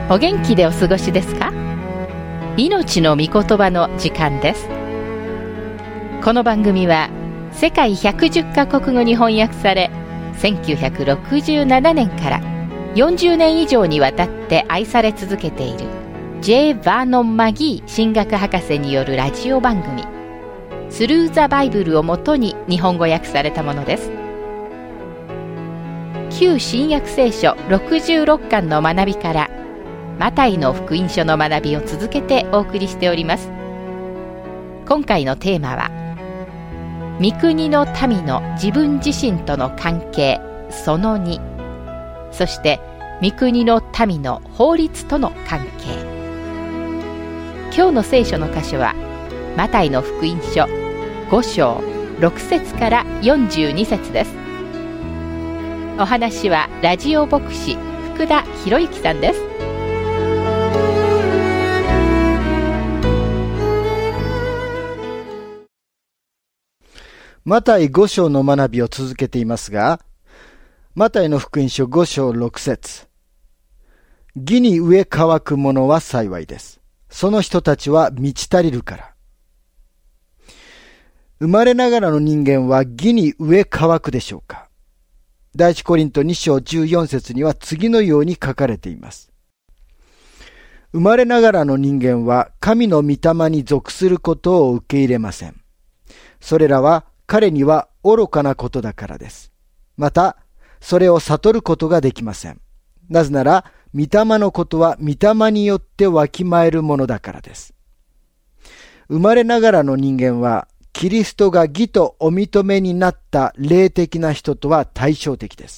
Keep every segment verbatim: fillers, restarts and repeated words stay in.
お元気でお過ごしですか？命の御言葉の時間です。この番組は世界ひゃくじゅっカ国語に翻訳され、せんきゅうひゃくろくじゅうななねんからよんじゅうねん以上にわたって愛され続けている J. バーノン・マギー神学博士によるラジオ番組スルー・ザ・バイブルをもとに日本語訳されたものです。旧新約聖書ろくじゅうろっかんの学びからマタイの福音書の学びを続けてお送りしております。今回のテーマは御国の民の自分自身との関係そのに、そして御国の民の法律との関係。今日の聖書の箇所はマタイの福音書ご章ろく節からよんじゅうに節です。お話はラジオ牧師福田博之さんです。 マタイご章の学びを続けていますが、マタイの福音書ご章ろく節。義に飢え渇く者は幸いです。その人たちは満ち足りるから。生まれながらの人間は義に飢え渇くでしょうか？第一コリントに章じゅうよん節には次のように書かれています。生まれながらの人間は神の御霊に属することを受け入れません。それらは彼には愚かなことだからです。また、それを悟ることができません。なぜなら、御霊のことは御霊によってわきまえるものだからです。生まれながらの人間は、キリストが義とお認めになった霊的な人とは対照的です。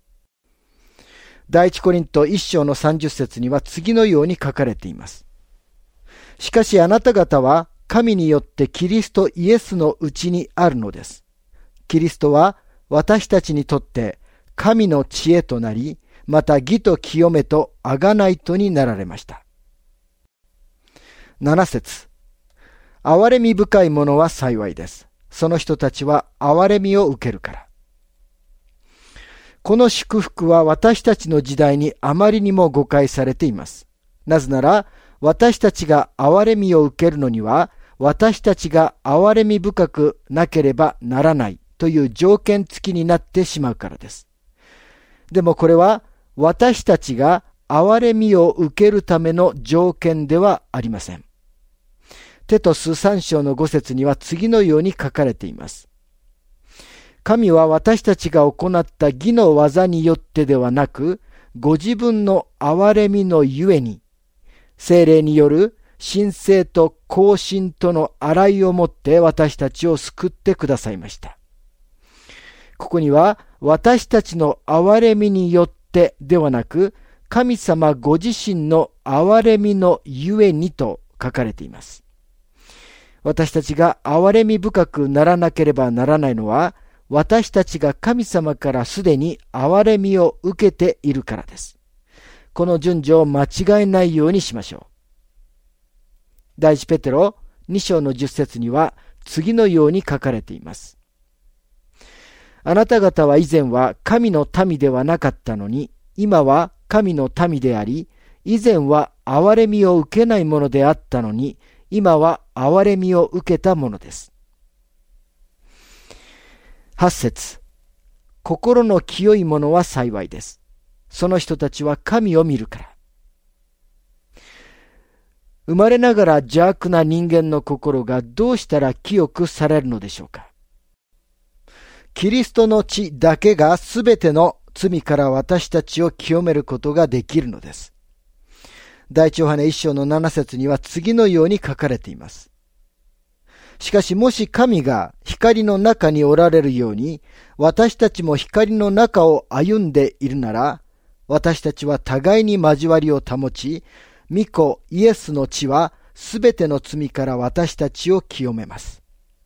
第一コリントいっ章のさんじゅっ節には次のように書かれています。しかしあなた方は、神によってキリストイエスのうちにあるのです。キリストは私たちにとって神の知恵となり、また義と清めと贖いとになられました。なな節。憐れみ深い者は幸いです。その人たちは憐れみを受けるから。この祝福は私たちの時代にあまりにも誤解されています。なぜなら、私たちが憐れみを受けるのには、私たちが憐れみ深くなければならないという条件付きになってしまうからです。でもこれは私たちが憐れみを受けるための条件ではありません。テトスさん章のご節には次のように書かれています。神は私たちが行った義の技によってではなく、ご自分の憐れみのゆえに、聖霊による神聖と更新との洗いをもって私たちを救ってくださいました。ここには私たちの憐れみによってではなく、神様ご自身の憐れみのゆえにと書かれています。私たちが憐れみ深くならなければならないのは、私たちが神様からすでに憐れみを受けているからです。この順序を間違えないようにしましょう。第一ペテロに章のじゅっ節には次のように書かれています。あなた方は以前は神の民ではなかったのに、今は神の民であり、以前は憐れみを受けないものであったのに、今は憐れみを受けたものです。はち節。心の清い者は幸いです。その人たちは神を見るから。生まれながら邪悪な人間の心がどうしたら清くされるのでしょうか。キリストの血だけがすべての罪から私たちを清めることができるのです。第一ヨハネいっ章のなな節には次のように書かれています。しかしもし神が光の中におられるように、私たちも光の中を歩んでいるなら、私たちは互いに交わりを保ち、御子イエスの血はすべての罪から私たちを清めます。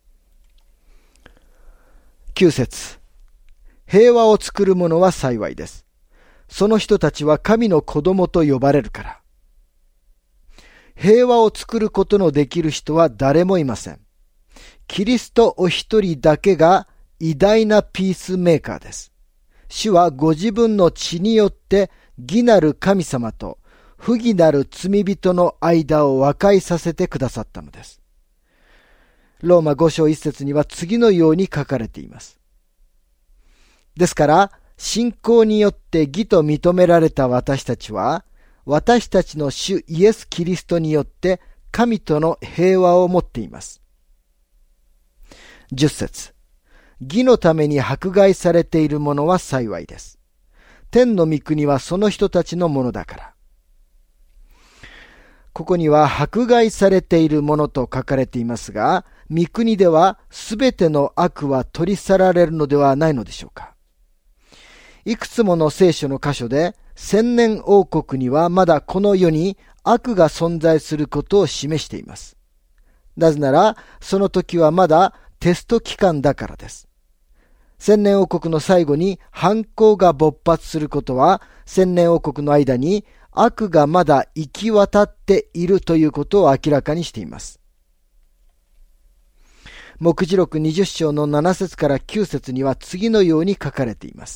きゅう節。平和を作る者は幸いです。その人たちは神の子供と呼ばれるから。平和を作ることのできる人は誰もいません。キリストお一人だけが偉大なピースメーカーです。主はご自分の血によって義なる神様と不義なる罪人の間を和解させてくださったのです。ローマご章いっ節には次のように書かれています。ですから、信仰によって義と認められた私たちは、私たちの主イエス・キリストによって神との平和を持っています。じゅっ節。義のために迫害されている者は幸いです。天の御国はその人たちのものだから。ここには迫害されているものと書かれていますが、御国ではすべての悪は取り去られるのではないのでしょうか。いくつもの聖書の箇所で、千年王国にはまだこの世に悪が存在することを示しています。なぜなら、その時はまだテスト期間だからです。千年王国の最後に反抗が勃発することは、千年王国の間に悪がまだ行き渡っているということを明らかにしています。黙示録にじゅっ章のなな節からきゅう節には次のように書かれています。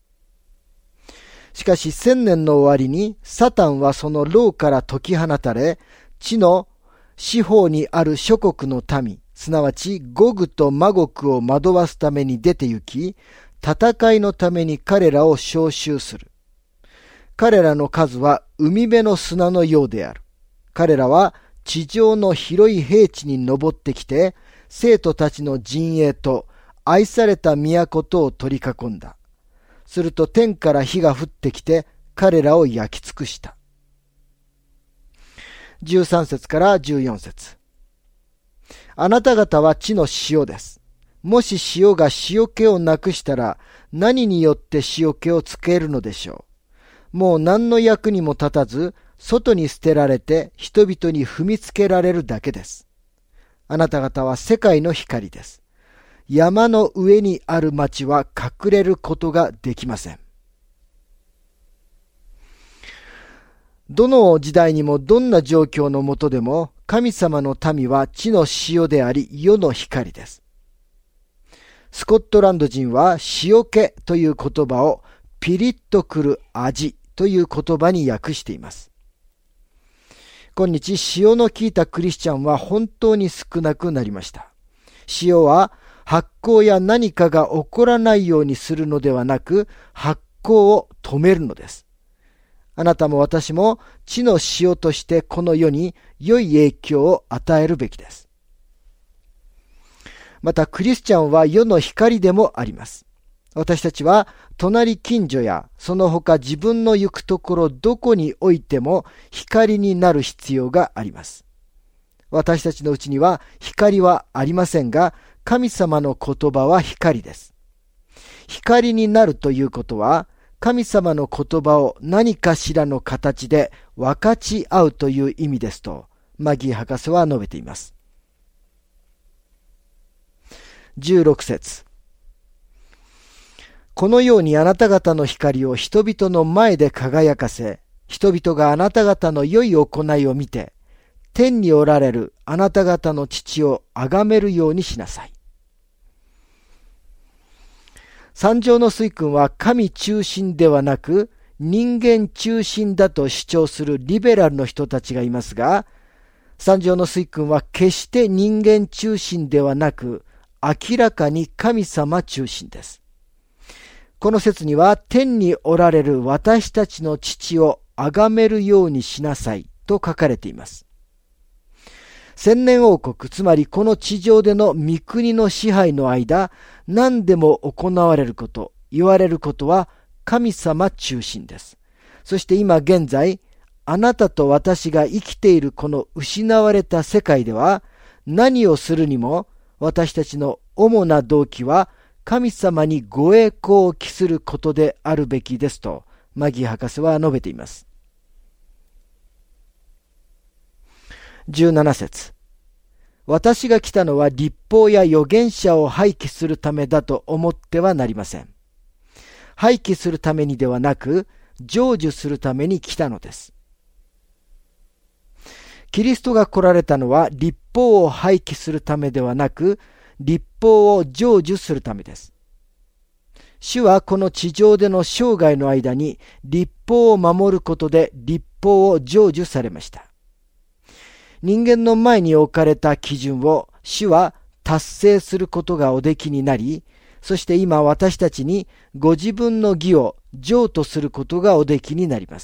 しかし千年の終わりにサタンはその牢から解き放たれ、地の四方にある諸国の民、すなわちゴグとマゴクを惑わすために出て行き、戦いのために彼らを召集する。彼らの数は海辺の砂のようである。彼らは地上の広い平地に登ってきて、生徒たちの陣営と愛された都とを取り囲んだ。すると天から火が降ってきて彼らを焼き尽くした。じゅうさん節からじゅうよん節。あなた方は地の塩です。もし塩が塩気をなくしたら何によって塩気をつけるのでしょう。もう何の役にも立たず、外に捨てられて人々に踏みつけられるだけです。あなた方は世界の光です。山の上にある町は隠れることができません。どの時代にもどんな状況のもとでも神様の民は地の塩であり世の光です。スコットランド人は塩気という言葉をピリッとくる味という言葉に訳しています。今日塩の効いたクリスチャンは本当に少なくなりました。塩は発酵や何かが起こらないようにするのではなく、発酵を止めるのです。あなたも私も地の塩としてこの世に良い影響を与えるべきです。またクリスチャンは世の光でもあります。私たちは隣近所やその他自分の行くところどこにおいても光になる必要があります。私たちのうちには光はありませんが、神様の言葉は光です。光になるということは、神様の言葉を何かしらの形で分かち合うという意味ですと、マギー博士は述べています。じゅうろく節。このようにあなた方の光を人々の前で輝かせ、人々があなた方の良い行いを見て、天におられるあなた方の父を崇めるようにしなさい。三条の水君は神中心ではなく人間中心だと主張するリベラルの人たちがいますが、三条の水君は決して人間中心ではなく明らかに神様中心です。この説には天におられる私たちの父を崇めるようにしなさいと書かれています。千年王国、つまりこの地上での御国の支配の間、何でも行われること、言われることは神様中心です。そして今現在、あなたと私が生きているこの失われた世界では、何をするにも私たちの主な動機は神様にご栄光を期することであるべきですと、マギー博士は述べています。じゅうなな節。私が来たのは律法や預言者を廃棄するためだと思ってはなりません。廃棄するためにではなく、成就するために来たのです。キリストが来られたのは律法を廃棄するためではなく、律法を成就するためです。主はこの地上での生涯の間に律法を守ることで律法を成就されました。人間の前に置かれた基準を主は達成することがおできになり、そして今私たちにご自分の義を成とすることがおできになります。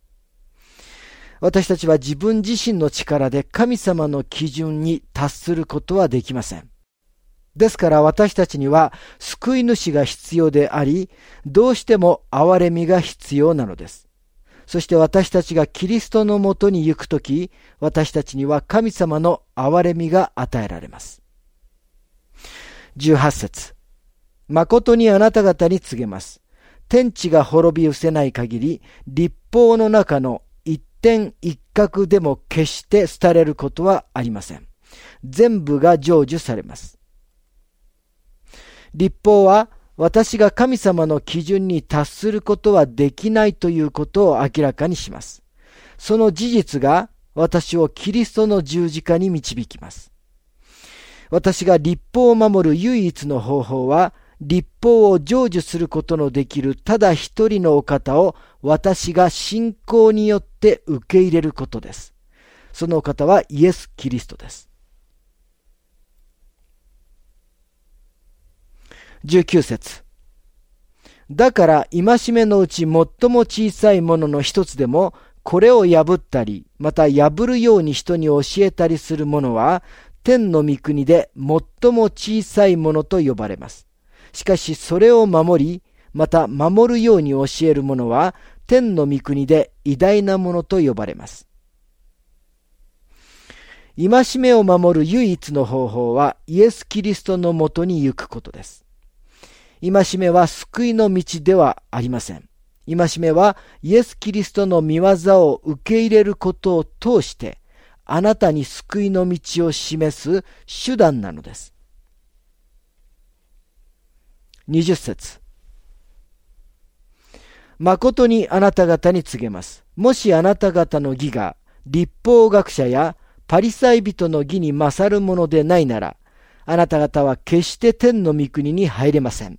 私たちは自分自身の力で神様の基準に達することはできません。ですから私たちには救い主が必要であり、どうしても憐れみが必要なのです。そして私たちがキリストのもとに行くとき、私たちには神様の憐れみが与えられます。じゅうはち節。誠にあなた方に告げます。天地が滅び失せない限り、律法の中の一点一角でも決して廃れることはありません。全部が成就されます。律法は私が神様の基準に達することはできないということを明らかにします。その事実が私をキリストの十字架に導きます。私が律法を守る唯一の方法は、律法を成就することのできるただ一人のお方を私が信仰によって受け入れることです。そのお方はイエス・キリストです。じゅうきゅう節。だから戒めのうち最も小さいものの一つでもこれを破ったりまた破るように人に教えたりするものは天の御国で最も小さいものと呼ばれます。しかしそれを守りまた守るように教えるものは天の御国で偉大なものと呼ばれます。戒めを守る唯一の方法はイエス・キリストのもとに行くことです。戒めは救いの道ではありません。戒めはイエス・キリストの御業を受け入れることを通してあなたに救いの道を示す手段なのです。にじゅっ節。誠にあなた方に告げます。もしあなた方の義が律法学者やパリサイ人の義に勝るものでないなら、あなた方は決して天の御国に入れません。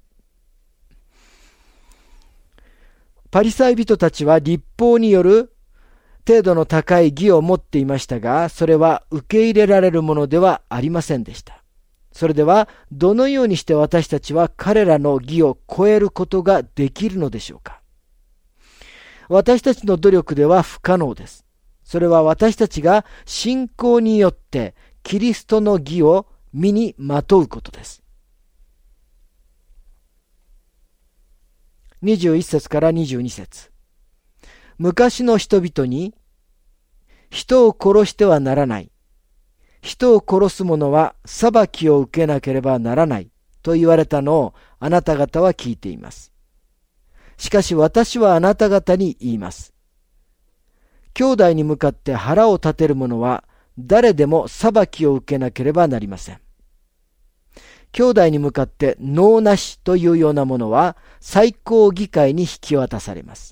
パリサイ人たちは律法による程度の高い義を持っていましたが、それは受け入れられるものではありませんでした。それでは、どのようにして私たちは彼らの義を超えることができるのでしょうか。私たちの努力では不可能です。それは私たちが信仰によってキリストの義を身にまとうことです。にじゅういち節からにじゅうに節。昔の人々に、人を殺してはならない。人を殺す者は裁きを受けなければならないと言われたのをあなた方は聞いています。しかし私はあなた方に言います。兄弟に向かって腹を立てる者は誰でも裁きを受けなければなりません。兄弟に向かって能なしというようなものは最高議会に引き渡されます。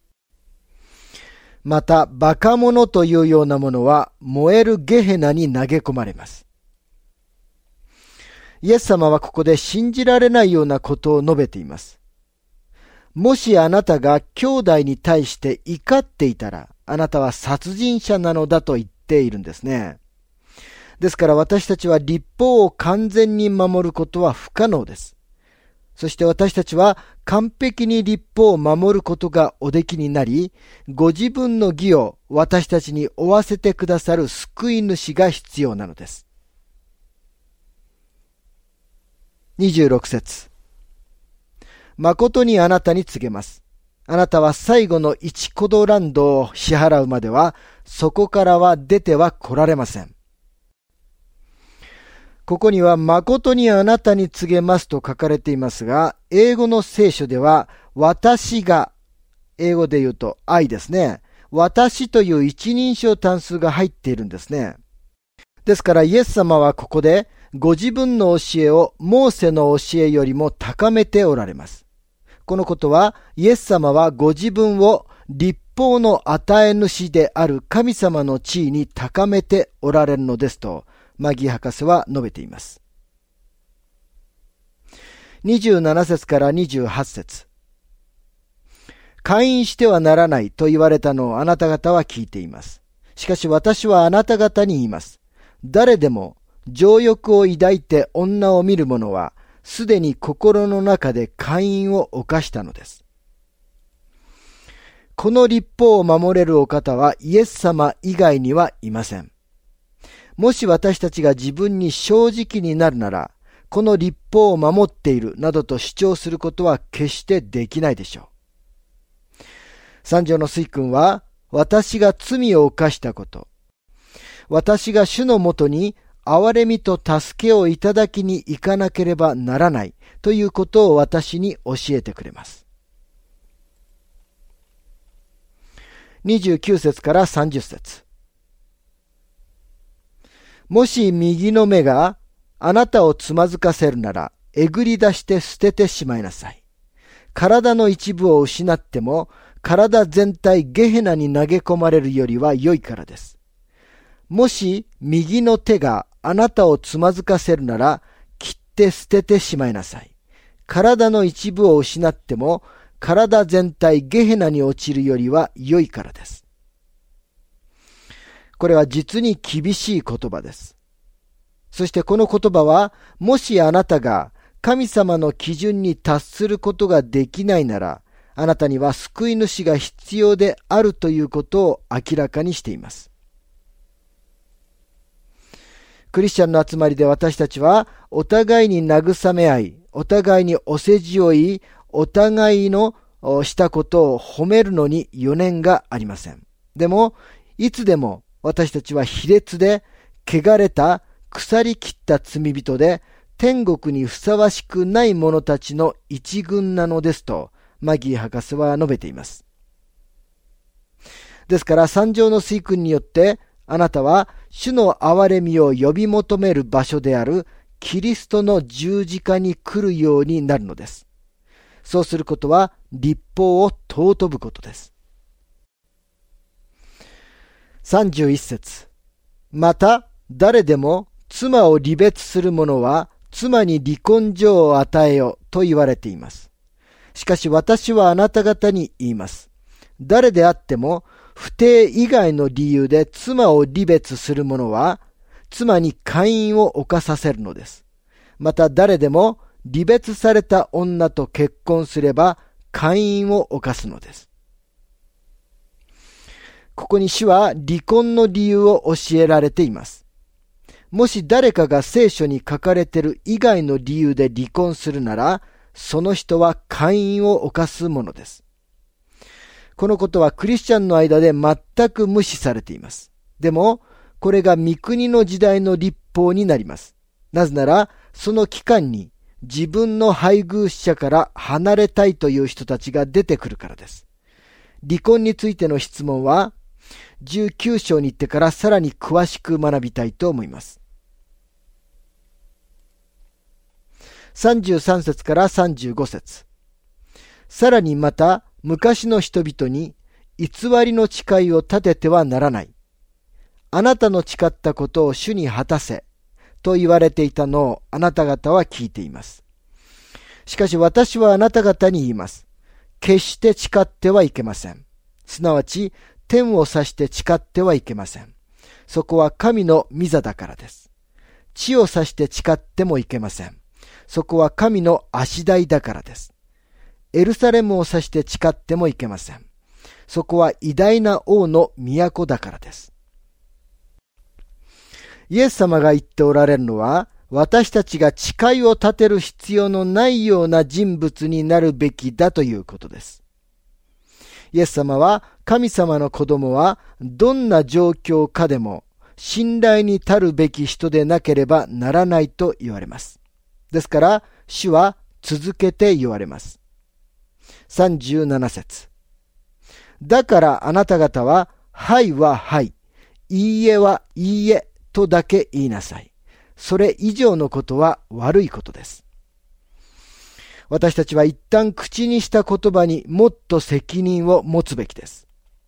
また、バカ者というようなものは燃えるゲヘナに投げ込まれます。イエス様はここで信じられないようなことを述べています。もしあなたが兄弟に対して怒っていたら、あなたは殺人者なのだと言っているんですね。ですから私たちは律法を完全に守ることは不可能です。そして私たちは完璧に律法を守ることがおできになり、ご自分の義を私たちに負わせてくださる救い主が必要なのです。にじゅうろく節。誠にあなたに告げます。あなたは最後の一コドランドを支払うまでは、そこからは出ては来られません。ここには誠にあなたに告げますと書かれていますが、英語の聖書では私が、英語で言うと I ですね。私という一人称単数が入っているんですね。ですからイエス様はここでご自分の教えをモーセの教えよりも高めておられます。このことはイエス様はご自分を律法の与え主である神様の地位に高めておられるのですとマギー博士は述べています。にじゅうなな節からにじゅうはち節。 姦淫してはならないと言われたのをあなた方は聞いています。しかし私はあなた方に言います。誰でも情欲を抱いて女を見る者は、すでに心の中で姦淫を犯したのです。この律法を守れるお方はイエス様以外にはいません。もし私たちが自分に正直になるなら、この律法を守っているなどと主張することは決してできないでしょう。三条の水君は、私が罪を犯したこと、私が主のもとに憐れみと助けをいただきに行かなければならないということを私に教えてくれます。にじゅうきゅう節からさんじゅっ節。もし右の目があなたをつまずかせるなら、えぐり出して捨ててしまいなさい。体の一部を失っても、体全体ゲヘナに投げ込まれるよりは良いからです。もし右の手があなたをつまずかせるなら、切って捨ててしまいなさい。体の一部を失っても、体全体ゲヘナに落ちるよりは良いからです。これは実に厳しい言葉です。そしてこの言葉は、もしあなたが神様の基準に達することができないなら、あなたには救い主が必要であるということを明らかにしています。クリスチャンの集まりで私たちは、お互いに慰め合い、お互いにお世辞を言い、お互いのしたことを褒めるのに余念がありません。でも、いつでも私たちは卑劣で、汚れた、腐りきった罪人で、天国にふさわしくない者たちの一群なのですと、マギー博士は述べています。ですから、三条の水訓によって、あなたは主の憐れみを呼び求める場所であるキリストの十字架に来るようになるのです。そうすることは律法を尊ぶことです。さんじゅういち節。また誰でも妻を離別する者は妻に離婚状を与えよと言われています。しかし私はあなた方に言います。誰であっても不貞以外の理由で妻を離別する者は妻に姦淫を犯させるのです。また誰でも離別された女と結婚すれば姦淫を犯すのです。ここに主は離婚の理由を教えられています。もし誰かが聖書に書かれている以外の理由で離婚するなら、その人は姦淫を犯すものです。このことはクリスチャンの間で全く無視されています。でも、これが御国の時代の律法になります。なぜなら、その期間に自分の配偶者から離れたいという人たちが出てくるからです。離婚についての質問は、じゅうきゅう章に行ってからさらに詳しく学びたいと思います。さんじゅうさん節からさんじゅうご節。さらにまた昔の人々に偽りの誓いを立ててはならない。あなたの誓ったことを主に果たせと言われていたのをあなた方は聞いています。しかし私はあなた方に言います。決して誓ってはいけません。すなわち天を指して誓ってはいけません。そこは神の御座だからです。地を指して誓ってもいけません。そこは神の足台だからです。エルサレムを指して誓ってもいけません。そこは偉大な王の都だからです。イエス様が言っておられるのは、私たちが誓いを立てる必要のないような人物になるべきだということです。イエス様は、神様の子供はどんな状況下でも信頼に足るべき人でなければならないと言われます。ですから、主は続けて言われます。さんじゅうなな節。だからあなた方は、はいははい、いいえはいいえとだけ言いなさい。それ以上のことは悪いことです。私たちは一旦口にした言葉にもっと責任を持つべきです。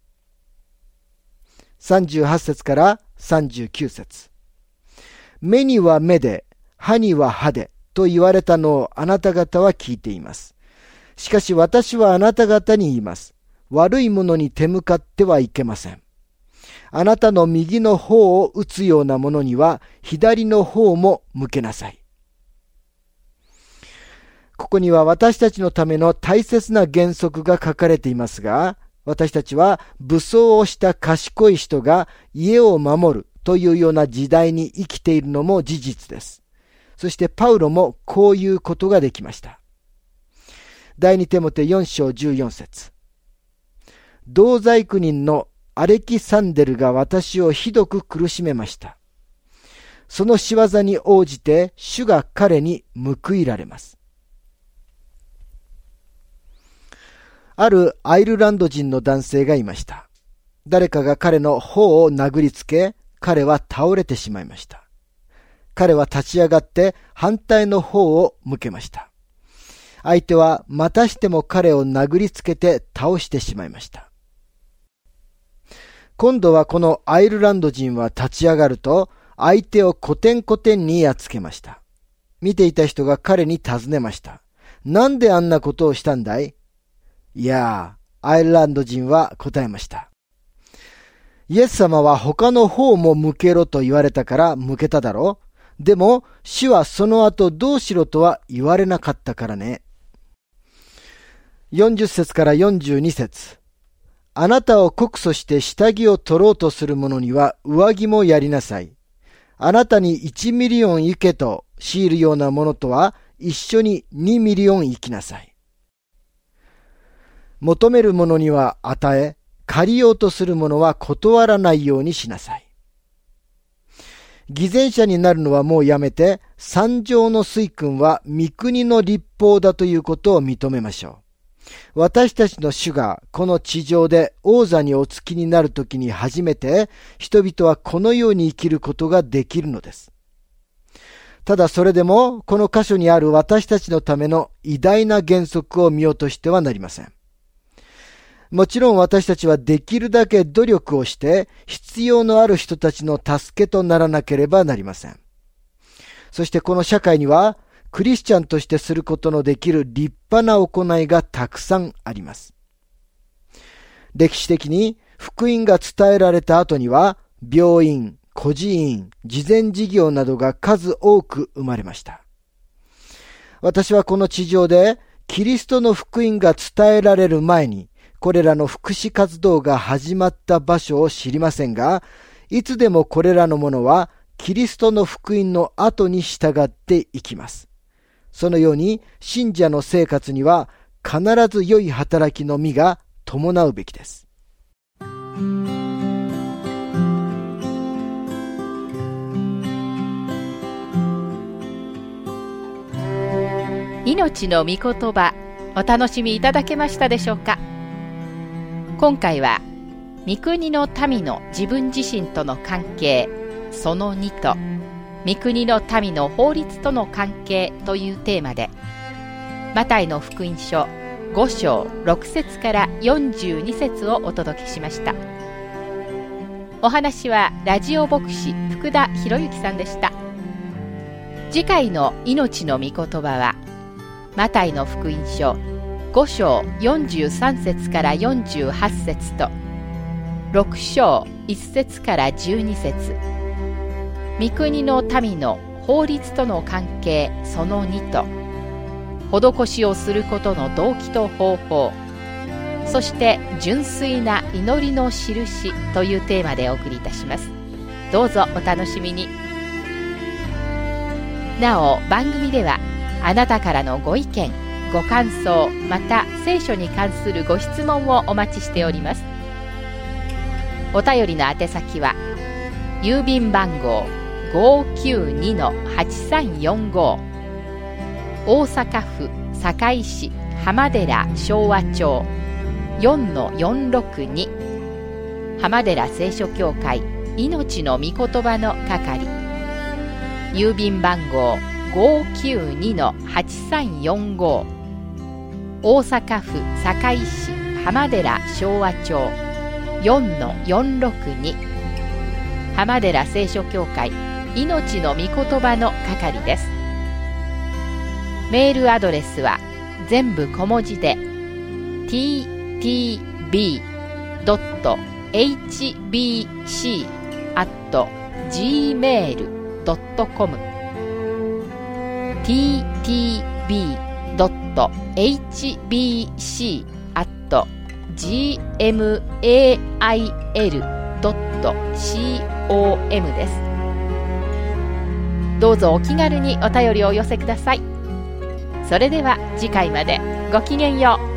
さんじゅうはち節からさんじゅうきゅう節。目には目で、歯には歯でと言われたのをあなた方は聞いています。しかし私はあなた方に言います。 悪いものに手向かってはいけません。あなたの右の方を打つようなものには左の方も向けなさい。ここには私たちのための大切な原則が書かれていますが、私たちは武装をした賢い人が家を守るというような時代に生きているのも事実です。そしてパウロもこういうことができました。第二テモテよん章じゅうよん節。同罪苦人のアレキサンデルが私をひどく苦しめました。その仕業に応じて主が彼に報いられます。あるアイルランド人の男性がいました。誰かが彼の頬を殴りつけ、彼は倒れてしまいました。彼は立ち上がって反対の方を向けました。相手はまたしても彼を殴りつけて倒してしまいました。今度はこのアイルランド人は立ち上がると、相手をコテンコテンにやっつけました。見ていた人が彼に尋ねました。なんであんなことをしたんだい？いやー、アイルランド人は答えました。イエス様は他の方も向けろと言われたから向けただろう。でも、主はその後どうしろとは言われなかったからね。よんじゅっ節からよんじゅうに節。あなたを告訴して下着を取ろうとする者には上着もやりなさい。あなたにいちミリオン行けと強いるようなものとは一緒ににミリオン行きなさい。求める者には与え、借りようとする者は断らないようにしなさい。偽善者になるのはもうやめて、三条の水訓は御国の律法だということを認めましょう。私たちの主がこの地上で王座におつきになるときに初めて人々はこのように生きることができるのです。ただそれでもこの箇所にある私たちのための偉大な原則を見落としてはなりません。もちろん私たちはできるだけ努力をして必要のある人たちの助けとならなければなりません。そしてこの社会にはクリスチャンとしてすることのできる立派な行いがたくさんあります。歴史的に福音が伝えられた後には病院、孤児院、慈善事業などが数多く生まれました。私はこの地上でキリストの福音が伝えられる前にこれらの福祉活動が始まった場所を知りませんが、いつでもこれらのものはキリストの福音の後に従っていきます。そのように信者の生活には必ず良い働きの実が伴うべきです。 命の御言葉、お楽しみいただけましたでしょうか。今回は御国の民の自分自身との関係そのにと御国の民の法律との関係というテーマでマタイの福音書ご章ろく節からよんじゅうに節をお届けしました。お話はラジオ牧師福田博之さんでした。次回の命の御言葉はマタイの福音書ご章よんじゅうさん節からよんじゅうはち節とろく章いち節からじゅうに節御国の民の法律との関係そのにと施しをすることの動機と方法、そして純粋な祈りの印というテーマでお送りいたします。どうぞお楽しみに。なお番組ではあなたからのご意見ご感想また聖書に関するご質問をお待ちしております。お便りの宛先は郵便番号 ごーきゅうにのはちさんよんご 大阪府堺市浜寺昭和町 よんのよんろくに 浜寺聖書協会命の御言葉の係、郵便番号 ごーきゅうにのはちさんよんご 大阪府堺市浜寺昭和町 よんのよんろくに 浜寺聖書協会命の御言葉の係です。メールアドレスは全部小文字で ティーティービードットエイチビーシー アット ジーメール ドットコム ティーティービードットエイチビーシー アット ジーメール ドットコム です。どうぞお気軽にお便りをお寄せください。それでは次回までごきげんよう。